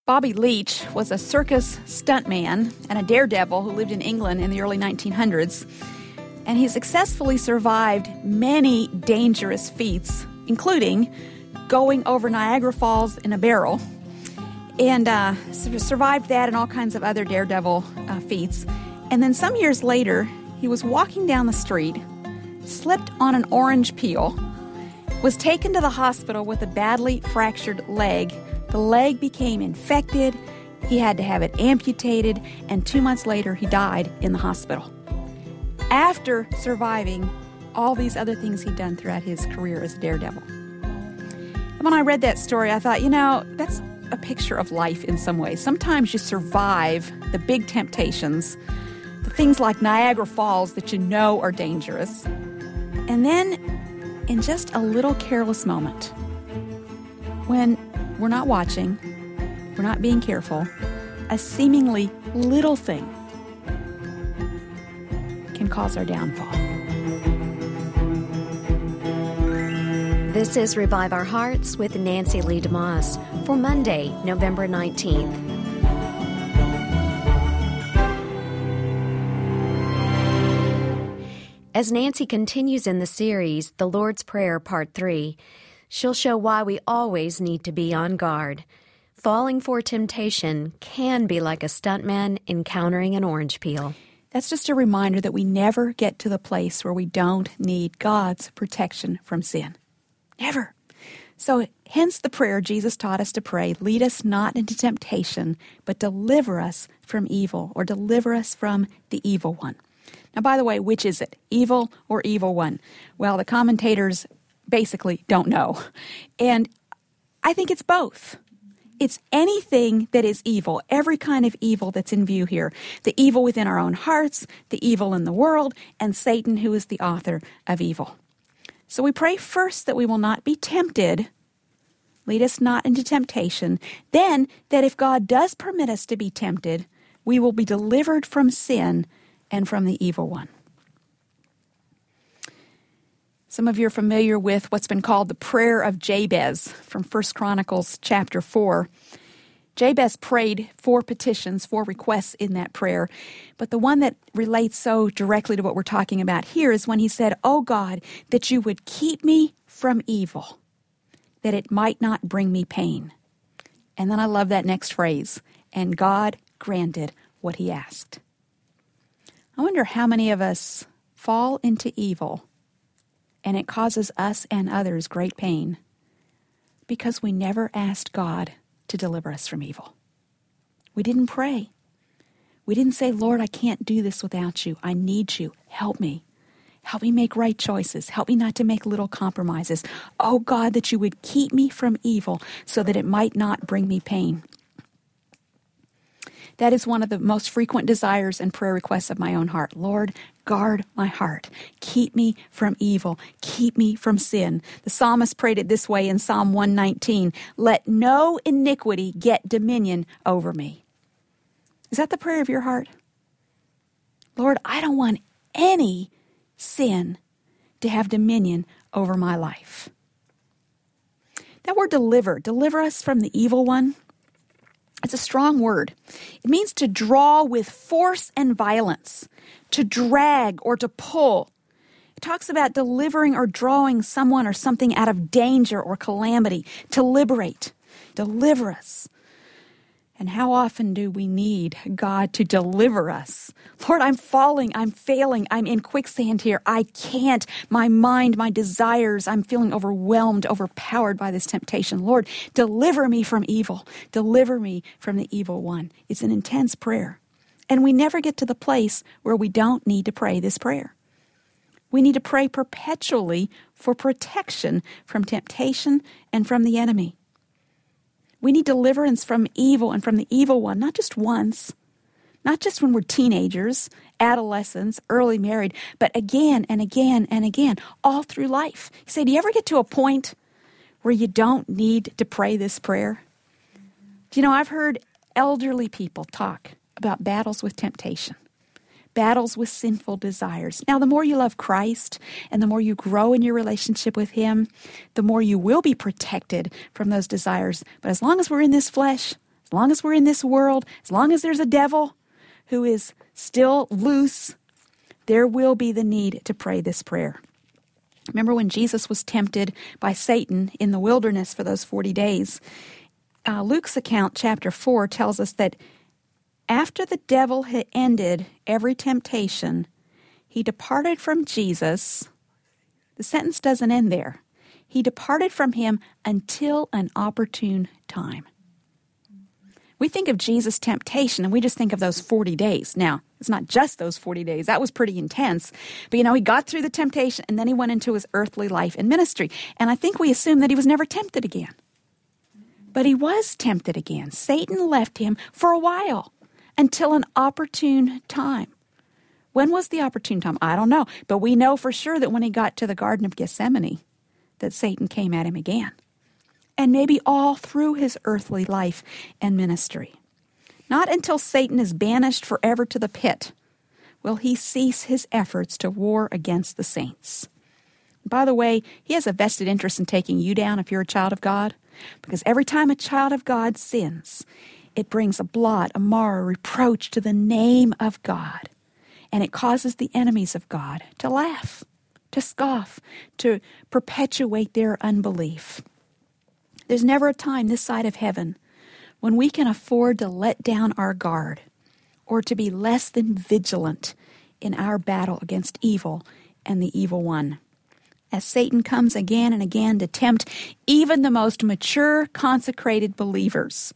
Bobby Leach was a circus stuntman and a daredevil who lived in England in the early 1900s. And he successfully survived many dangerous feats, including going over Niagara Falls in a barrel. And survived that and all kinds of other daredevil feats. And then some years later, he was walking down the street, slipped on an orange peel, was taken to the hospital with a badly fractured leg. The leg became infected, he had to have it amputated, and 2 months later he died in the hospital. After surviving all these other things he'd done throughout his career as a daredevil. And when I read that story, I thought, that's a picture of life in some ways. Sometimes you survive the big temptations, the things like Niagara Falls that you know are dangerous. And then, in just a little careless moment, when we're not watching, we're not being careful, a seemingly little thing can cause our downfall. This is Revive Our Hearts with Nancy Lee DeMoss for Monday, November 19th. As Nancy continues in the series, The Lord's Prayer, Part 3, she'll show why we always need to be on guard. Falling for temptation can be like a stuntman encountering an orange peel. That's just a reminder that we never get to the place where we don't need God's protection from sin. Never. So hence the prayer Jesus taught us to pray, lead us not into temptation, but deliver us from evil, or deliver us from the evil one. Now, by the way, which is it, evil or evil one? Well, the commentators basically don't know. And I think it's both. It's anything that is evil, every kind of evil that's in view here. The evil within our own hearts, the evil in the world, and Satan, who is the author of evil. So we pray first that we will not be tempted, lead us not into temptation. Then, that if God does permit us to be tempted, we will be delivered from sin and from the evil one. Some of you are familiar with what's been called the prayer of Jabez from 1 Chronicles chapter 4. Jabez prayed 4 petitions, 4 requests in that prayer. But the one that relates so directly to what we're talking about here is when he said, "Oh God, that you would keep me from evil, that it might not bring me pain." And then I love that next phrase, "and God granted what he asked." I wonder how many of us fall into evil and it causes us and others great pain because we never asked God to deliver us from evil. We didn't pray. We didn't say, "Lord, I can't do this without you. I need you. Help me. Help me make right choices. Help me not to make little compromises. Oh God, that you would keep me from evil so that it might not bring me pain." That is one of the most frequent desires and prayer requests of my own heart. Lord, guard my heart. Keep me from evil. Keep me from sin. The psalmist prayed it this way in Psalm 119. Let no iniquity get dominion over me. Is that the prayer of your heart? Lord, I don't want any sin to have dominion over my life. That word deliver us from the evil one. It's a strong word. It means to draw with force and violence, to drag or to pull. It talks about delivering or drawing someone or something out of danger or calamity, to liberate, deliver us. And how often do we need God to deliver us? Lord, I'm falling, I'm failing, I'm in quicksand here. I can't. My mind, my desires, I'm feeling overwhelmed, overpowered by this temptation. Lord, deliver me from evil. Deliver me from the evil one. It's an intense prayer. And we never get to the place where we don't need to pray this prayer. We need to pray perpetually for protection from temptation and from the enemy. We need deliverance from evil and from the evil one, not just once, not just when we're teenagers, adolescents, early married, but again and again and again, all through life. You say, do you ever get to a point where you don't need to pray this prayer? Do you know, I've heard elderly people talk about battles with temptation, battles with sinful desires. Now, the more you love Christ and the more you grow in your relationship with him, the more you will be protected from those desires. But as long as we're in this flesh, As long as we're in this world, as long as there's a devil who is still loose, there will be the need to pray this prayer. Remember when Jesus was tempted by Satan in the wilderness for those 40 days? Luke's account, chapter 4, tells us that after the devil had ended every temptation, he departed from Jesus. The sentence doesn't end there. He departed from him until an opportune time. We think of Jesus' temptation and we just think of those 40 days. Now, it's not just those 40 days. That was pretty intense. But, he got through the temptation and then he went into his earthly life and ministry. And I think we assume that he was never tempted again. But he was tempted again. Satan left him for a while until an opportune time. When was the opportune time? I don't know. But we know for sure that when he got to the Garden of Gethsemane, that Satan came at him again. And maybe all through his earthly life and ministry. Not until Satan is banished forever to the pit will he cease his efforts to war against the saints. By the way, he has a vested interest in taking you down if you're a child of God, because every time a child of God sins, it brings a blot, a mar, a reproach to the name of God, and it causes the enemies of God to laugh, to scoff, to perpetuate their unbelief. There's never a time this side of heaven when we can afford to let down our guard or to be less than vigilant in our battle against evil and the evil one. As Satan comes again and again to tempt even the most mature, consecrated believers,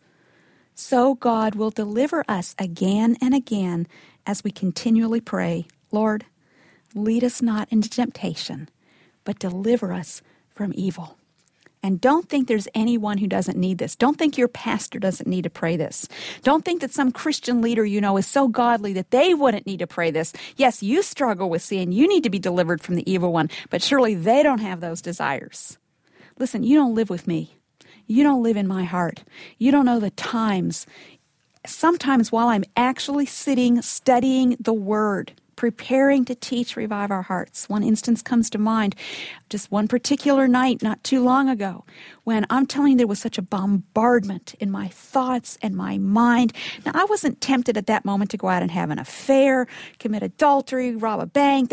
so God will deliver us again and again as we continually pray, Lord, lead us not into temptation, but deliver us from evil. And don't think there's anyone who doesn't need this. Don't think your pastor doesn't need to pray this. Don't think that some Christian leader is so godly that they wouldn't need to pray this. Yes, you struggle with sin. You need to be delivered from the evil one, but surely they don't have those desires. Listen, you don't live with me. You don't live in my heart. You don't know the times. Sometimes while I'm actually sitting, studying the Word, preparing to teach Revive Our Hearts. One instance comes to mind, just one particular night not too long ago, when I'm telling you there was such a bombardment in my thoughts and my mind. Now, I wasn't tempted at that moment to go out and have an affair, commit adultery, rob a bank.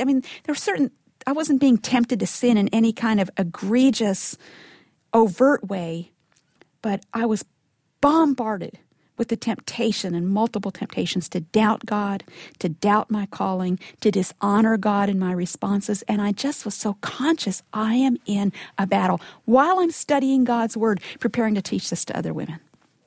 I wasn't being tempted to sin in any kind of egregious, overt way, but I was bombarded with the temptation and multiple temptations to doubt God, to doubt my calling, to dishonor God in my responses. And I just was so conscious I am in a battle while I'm studying God's Word, preparing to teach this to other women.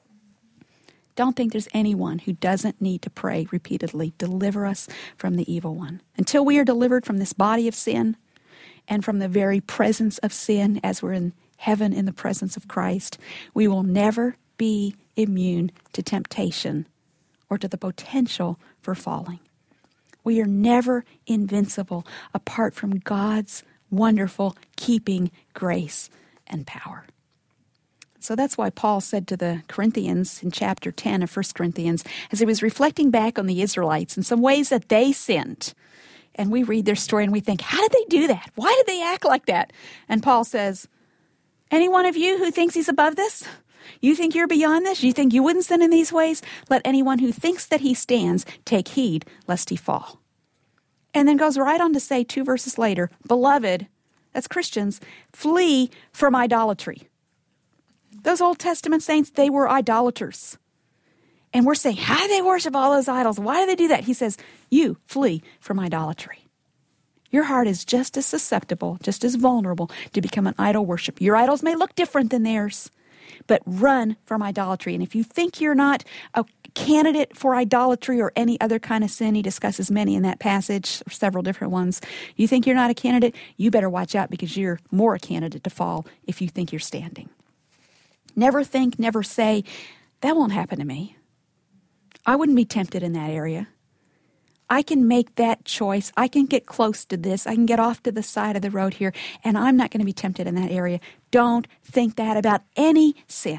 Don't think there's anyone who doesn't need to pray repeatedly, deliver us from the evil one. Until we are delivered from this body of sin and from the very presence of sin as we're in heaven in the presence of Christ, we will never be immune to temptation or to the potential for falling. We are never invincible apart from God's wonderful keeping grace and power. So that's why Paul said to the Corinthians in chapter 10 of 1 Corinthians, as he was reflecting back on the Israelites and some ways that they sinned, and we read their story and we think, how did they do that? Why did they act like that? And Paul says, any one of you who thinks he's above this? You think you're beyond this? You think you wouldn't sin in these ways? Let anyone who thinks that he stands take heed lest he fall. And then goes right on to say 2 verses later, beloved, that's Christians, flee from idolatry. Those Old Testament saints, they were idolaters. And we're saying, how do they worship all those idols? Why do they do that? He says, you flee from idolatry. Your heart is just as susceptible, just as vulnerable to become an idol worship. Your idols may look different than theirs, but run from idolatry. And if you think you're not a candidate for idolatry or any other kind of sin, he discusses many in that passage, or several different ones. You think you're not a candidate, you better watch out because you're more a candidate to fall if you think you're standing. Never think, never say, that won't happen to me. I wouldn't be tempted in that area. I can make that choice. I can get close to this. I can get off to the side of the road here, and I'm not going to be tempted in that area. Don't think that about any sin.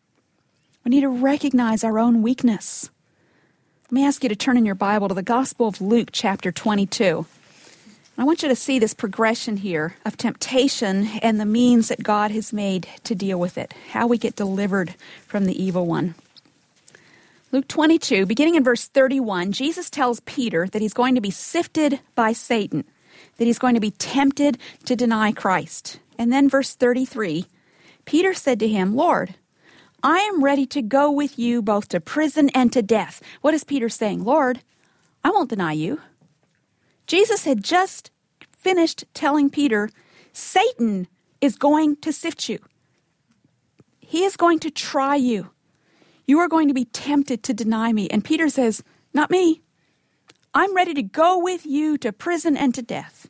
We need to recognize our own weakness. Let me ask you to turn in your Bible to the Gospel of Luke, chapter 22. I want you to see this progression here of temptation and the means that God has made to deal with it, how we get delivered from the evil one. Luke 22, beginning in verse 31, Jesus tells Peter that he's going to be sifted by Satan, that he's going to be tempted to deny Christ. And then verse 33, Peter said to him, Lord, I am ready to go with you both to prison and to death. What is Peter saying? Lord, I won't deny you. Jesus had just finished telling Peter, Satan is going to sift you. He is going to try you. You are going to be tempted to deny me. And Peter says, not me. I'm ready to go with you to prison and to death.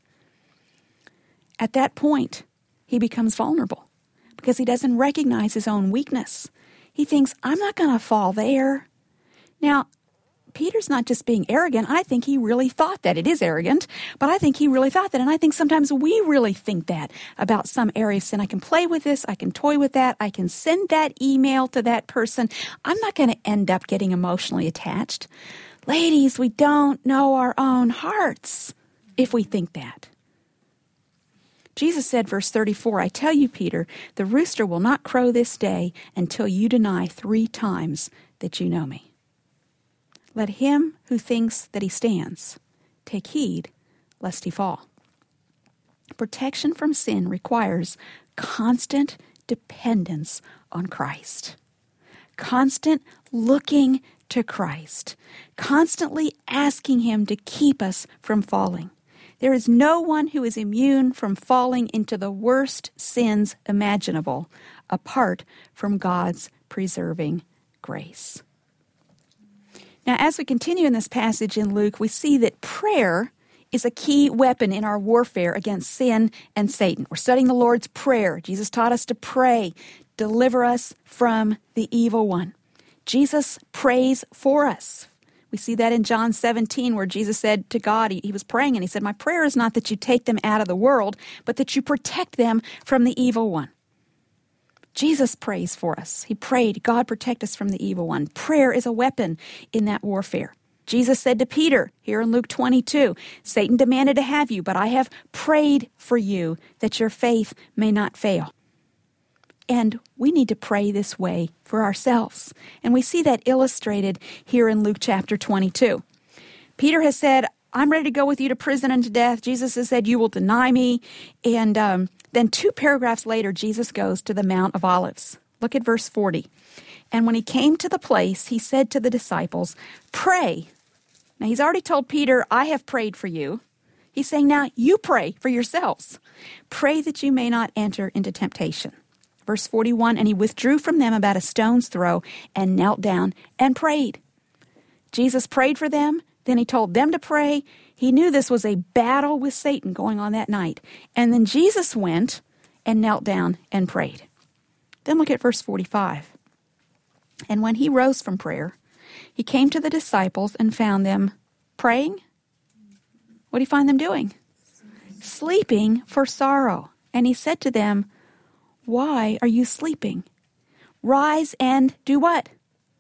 At that point, he becomes vulnerable because he doesn't recognize his own weakness. He thinks, I'm not going to fall there. Now, Peter's not just being arrogant. I think he really thought that. It is arrogant, but I think he really thought that. And I think sometimes we really think that about some area of sin. I can play with this. I can toy with that. I can send that email to that person. I'm not going to end up getting emotionally attached. Ladies, we don't know our own hearts if we think that. Jesus said, verse 34, I tell you, Peter, the rooster will not crow this day until you deny 3 times that you know me. Let him who thinks that he stands take heed lest he fall. Protection from sin requires constant dependence on Christ. Constant looking to Christ. Constantly asking him to keep us from falling. There is no one who is immune from falling into the worst sins imaginable apart from God's preserving grace. Now, as we continue in this passage in Luke, we see that prayer is a key weapon in our warfare against sin and Satan. We're studying the Lord's Prayer. Jesus taught us to pray, deliver us from the evil one. Jesus prays for us. We see that in John 17 where Jesus said to God, he was praying and he said, my prayer is not that you take them out of the world, but that you protect them from the evil one. Jesus prays for us. He prayed, God protect us from the evil one. Prayer is a weapon in that warfare. Jesus said to Peter, here in Luke 22, Satan demanded to have you, but I have prayed for you that your faith may not fail. And we need to pray this way for ourselves. And we see that illustrated here in Luke chapter 22. Peter has said, I'm ready to go with you to prison and to death. Jesus has said, you will deny me. And then 2 paragraphs later, Jesus goes to the Mount of Olives. Look at verse 40. And when he came to the place, he said to the disciples, pray. Now, he's already told Peter, I have prayed for you. He's saying, now you pray for yourselves. Pray that you may not enter into temptation. Verse 41, and he withdrew from them about a stone's throw and knelt down and prayed. Jesus prayed for them. Then he told them to pray. He knew this was a battle with Satan going on that night. And then Jesus went and knelt down and prayed. Then look at verse 45. And when he rose from prayer, he came to the disciples and found them praying. What do you find them doing? Sleeping for sorrow. And he said to them, why are you sleeping? Rise and do what?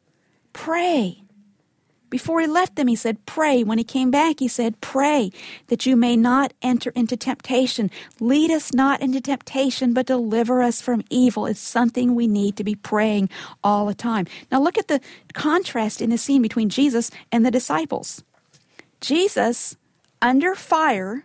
Pray. Before he left them, he said, pray. When he came back, he said, pray that you may not enter into temptation. Lead us not into temptation, but deliver us from evil. It's something we need to be praying all the time. Now look at the contrast in the scene between Jesus and the disciples. Jesus, under fire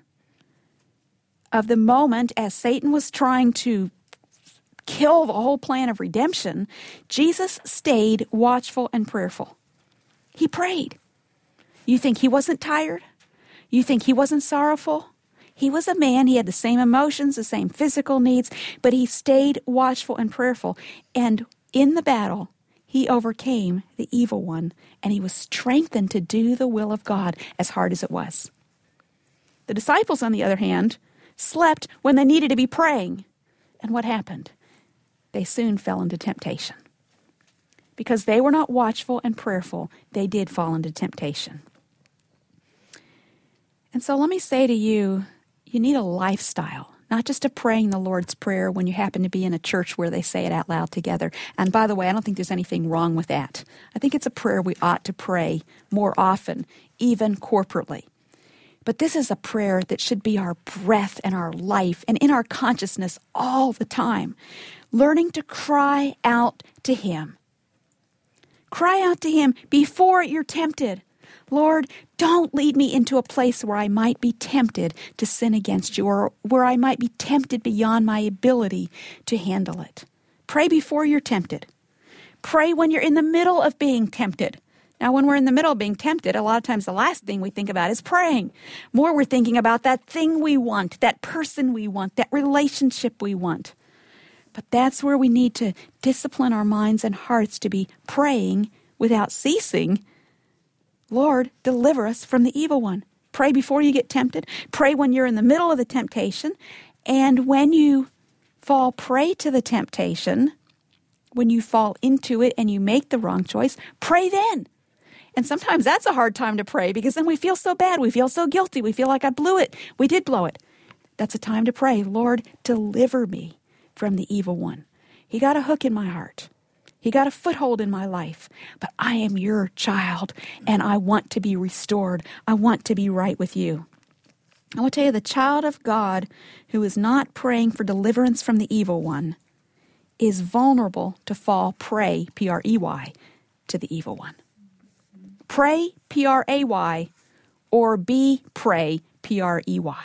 of the moment as Satan was trying to kill the whole plan of redemption, Jesus stayed watchful and prayerful. He prayed. You think he wasn't tired? You think he wasn't sorrowful? He was a man. He had the same emotions, the same physical needs, but he stayed watchful and prayerful. And in the battle, he overcame the evil one, and he was strengthened to do the will of God as hard as it was. The disciples, on the other hand, slept when they needed to be praying. And what happened? They soon fell into temptation. Because they were not watchful and prayerful, they did fall into temptation. And so let me say to you, you need a lifestyle, not just a praying the Lord's Prayer when you happen to be in a church where they say it out loud together. And by the way, I don't think there's anything wrong with that. I think it's a prayer we ought to pray more often, even corporately. But this is a prayer that should be our breath and our life and in our consciousness all the time. Learning to cry out to him. Cry out to him before you're tempted. Lord, don't lead me into a place where I might be tempted to sin against you, or where I might be tempted beyond my ability to handle it. Pray before you're tempted. Pray when you're in the middle of being tempted. Now, when we're in the middle of being tempted, a lot of times the last thing we think about is praying. More, we're thinking about that thing we want, that person we want, that relationship we want. But that's where we need to discipline our minds and hearts to be praying without ceasing. Lord, deliver us from the evil one. Pray before you get tempted. Pray when you're in the middle of the temptation. And when you fall prey to the temptation, when you fall into it and you make the wrong choice, pray then. And sometimes that's a hard time to pray because then we feel so bad. We feel so guilty. We feel like I blew it. We did blow it. That's a time to pray. Lord, deliver me from the evil one. He got a hook in my heart. He got a foothold in my life. But I am your child, and I want to be restored. I want to be right with you. I want to tell you, the child of God who is not praying for deliverance from the evil one is vulnerable to fall prey, P-R-E-Y, to the evil one. Pray, P-R-A-Y, or be prey, P-R-E-Y.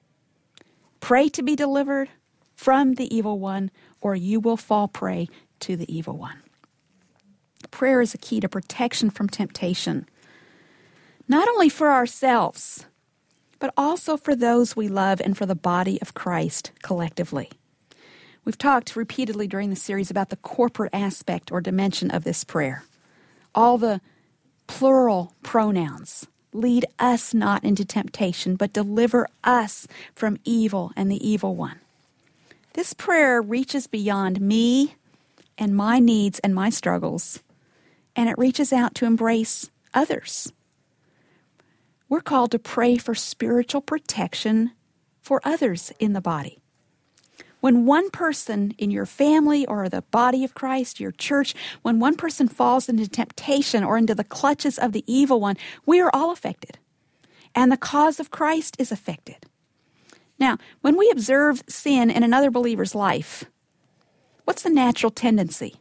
Pray to be delivered from the evil one, or you will fall prey to the evil one. Prayer is a key to protection from temptation, not only for ourselves, but also for those we love and for the body of Christ collectively. We've talked repeatedly during the series about the corporate aspect or dimension of this prayer. All the plural pronouns: lead us not into temptation, but deliver us from evil and the evil one. This prayer reaches beyond me and my needs and my struggles, and it reaches out to embrace others. We're called to pray for spiritual protection for others in the body. When one person in your family or the body of Christ, your church, when one person falls into temptation or into the clutches of the evil one, we are all affected. And the cause of Christ is affected. Now, when we observe sin in another believer's life, what's the natural tendency?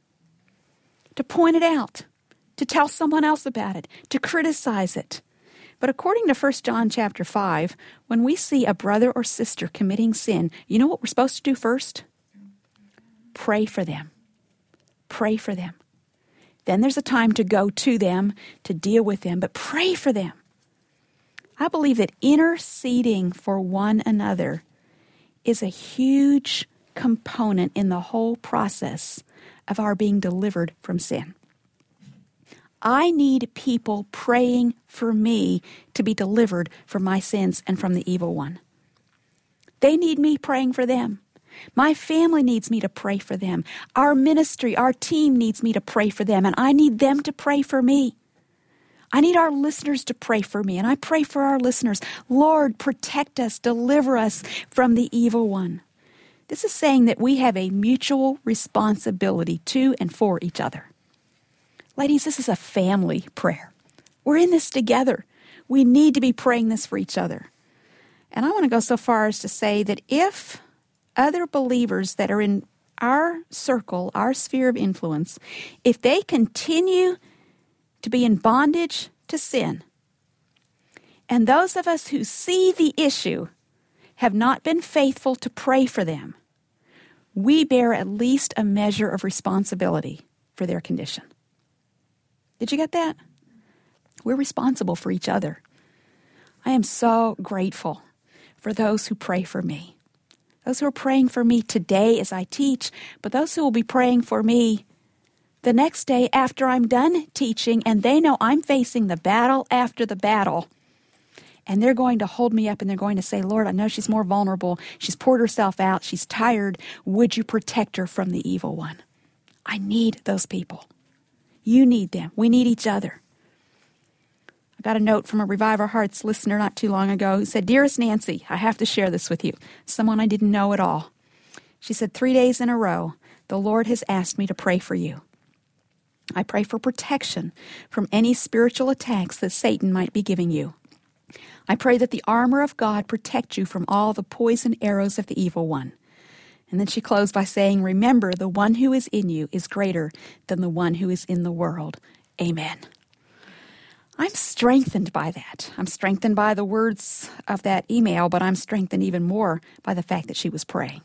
To point it out, to tell someone else about it, to criticize it. But according to 1 John chapter 5, when we see a brother or sister committing sin, you know what we're supposed to do first? Pray for them. Pray for them. Then there's a time to go to them, to deal with them, but pray for them. I believe that interceding for one another is a huge component in the whole process of our being delivered from sin. I need people praying for me to be delivered from my sins and from the evil one. They need me praying for them. My family needs me to pray for them. Our ministry, our team needs me to pray for them, and I need them to pray for me. I need our listeners to pray for me, and I pray for our listeners. Lord, protect us, deliver us from the evil one. This is saying that we have a mutual responsibility to and for each other. Ladies, this is a family prayer. We're in this together. We need to be praying this for each other. And I want to go so far as to say that if other believers that are in our circle, our sphere of influence, if they continue to be in bondage to sin, and those of us who see the issue have not been faithful to pray for them, we bear at least a measure of responsibility for their condition. Did you get that? We're responsible for each other. I am so grateful for those who pray for me. Those who are praying for me today as I teach, but those who will be praying for me the next day after I'm done teaching, and they know I'm facing the battle after the battle. And they're going to hold me up and they're going to say, Lord, I know she's more vulnerable. She's poured herself out. She's tired. Would you protect her from the evil one? I need those people. You need them. We need each other. I got a note from a Revive Our Hearts listener not too long ago who said, Dearest Nancy, I have to share this with you. Someone I didn't know at all. She said, 3 days in a row, the Lord has asked me to pray for you. I pray for protection from any spiritual attacks that Satan might be giving you. I pray that the armor of God protect you from all the poison arrows of the evil one. And then she closed by saying, remember, the one who is in you is greater than the one who is in the world. Amen. I'm strengthened by that. I'm strengthened by the words of that email, but I'm strengthened even more by the fact that she was praying.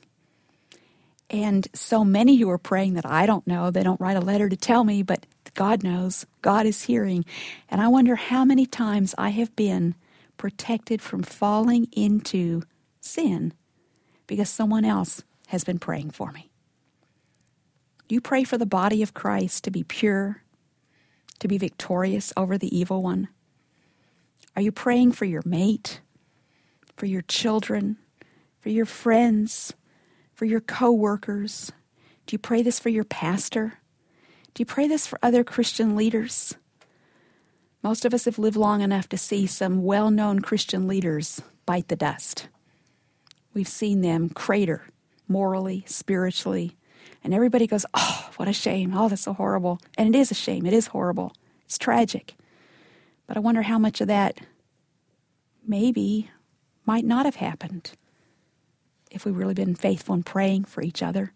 And so many who are praying that I don't know, they don't write a letter to tell me, but God knows, God is hearing. And I wonder how many times I have been protected from falling into sin because someone else has been praying for me. You pray for the body of Christ to be pure, to be victorious over the evil one? Are you praying for your mate, for your children, for your friends, for your co-workers? Do you pray this for your pastor? Do you pray this for other Christian leaders? Most of us have lived long enough to see some well-known Christian leaders bite the dust. We've seen them crater morally, spiritually, and everybody goes, oh, what a shame. Oh, that's so horrible. And it is a shame. It is horrible. It's tragic. But I wonder how much of that maybe might not have happened if we've really been faithful in praying for each other.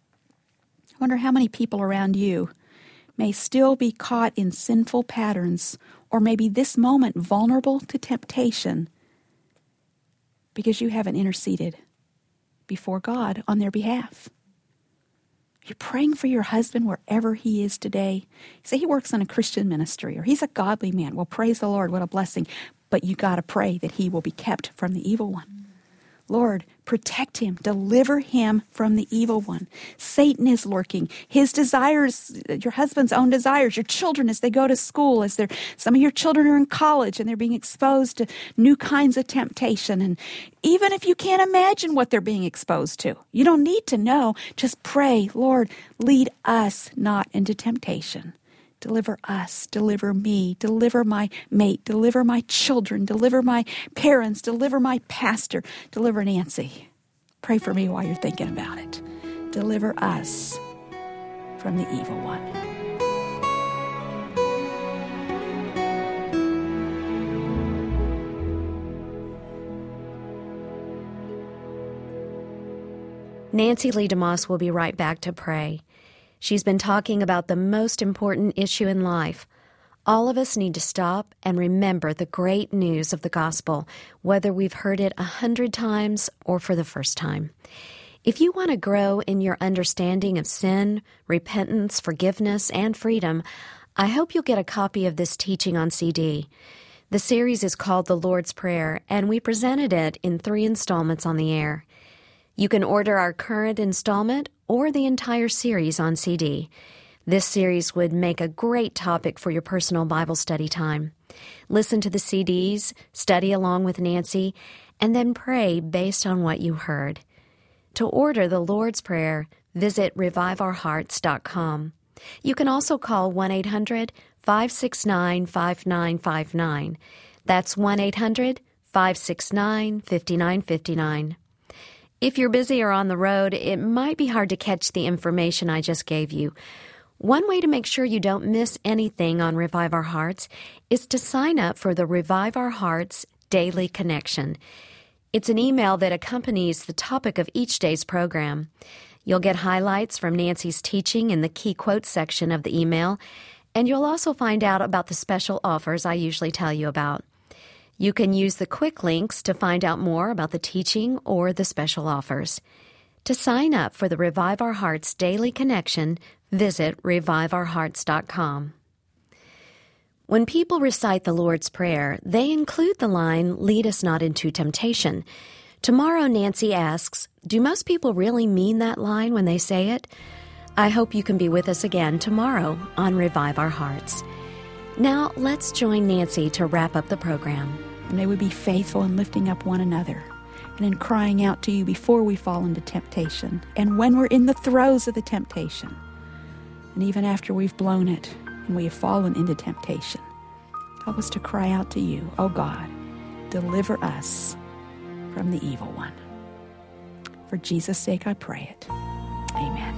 I wonder how many people around you may still be caught in sinful patterns, or maybe this moment vulnerable to temptation because you haven't interceded before God on their behalf. You're praying for your husband wherever he is today. Say he works in a Christian ministry or he's a godly man. Well, praise the Lord, what a blessing. But you got to pray that he will be kept from the evil one. Lord, protect him, deliver him from the evil one. Satan is lurking. His desires, your husband's own desires, your children as they go to school, some of your children are in college and they're being exposed to new kinds of temptation. And even if you can't imagine what they're being exposed to, you don't need to know. Just pray, Lord, lead us not into temptation. Deliver us, deliver me, deliver my mate, deliver my children, deliver my parents, deliver my pastor, deliver Nancy. Pray for me while you're thinking about it. Deliver us from the evil one. Nancy Lee DeMoss will be right back to pray. She's been talking about the most important issue in life. All of us need to stop and remember the great news of the gospel, whether we've heard it 100 times or for the first time. If you want to grow in your understanding of sin, repentance, forgiveness, and freedom, I hope you'll get a copy of this teaching on CD. The series is called The Lord's Prayer, and we presented it in 3 installments on the air. You can order our current installment or the entire series on CD. This series would make a great topic for your personal Bible study time. Listen to the CDs, study along with Nancy, and then pray based on what you heard. To order the Lord's Prayer, visit reviveourhearts.com. You can also call 1-800-569-5959. That's 1-800-569-5959. If you're busy or on the road, it might be hard to catch the information I just gave you. One way to make sure you don't miss anything on Revive Our Hearts is to sign up for the Revive Our Hearts Daily Connection. It's an email that accompanies the topic of each day's program. You'll get highlights from Nancy's teaching in the key quotes section of the email, and you'll also find out about the special offers I usually tell you about. You can use the quick links to find out more about the teaching or the special offers. To sign up for the Revive Our Hearts Daily Connection, visit reviveourhearts.com. When people recite the Lord's Prayer, they include the line, "Lead us not into temptation." Tomorrow, Nancy asks, do most people really mean that line when they say it? I hope you can be with us again tomorrow on Revive Our Hearts. Now, let's join Nancy to wrap up the program. May we be faithful in lifting up one another and in crying out to you before we fall into temptation and when we're in the throes of the temptation and even after we've blown it and we have fallen into temptation. Help us to cry out to you, oh God, deliver us from the evil one. For Jesus' sake I pray it. Amen.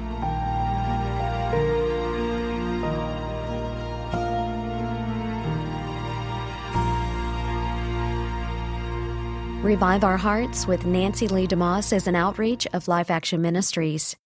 Revive Our Hearts with Nancy Lee DeMoss is an outreach of Life Action Ministries.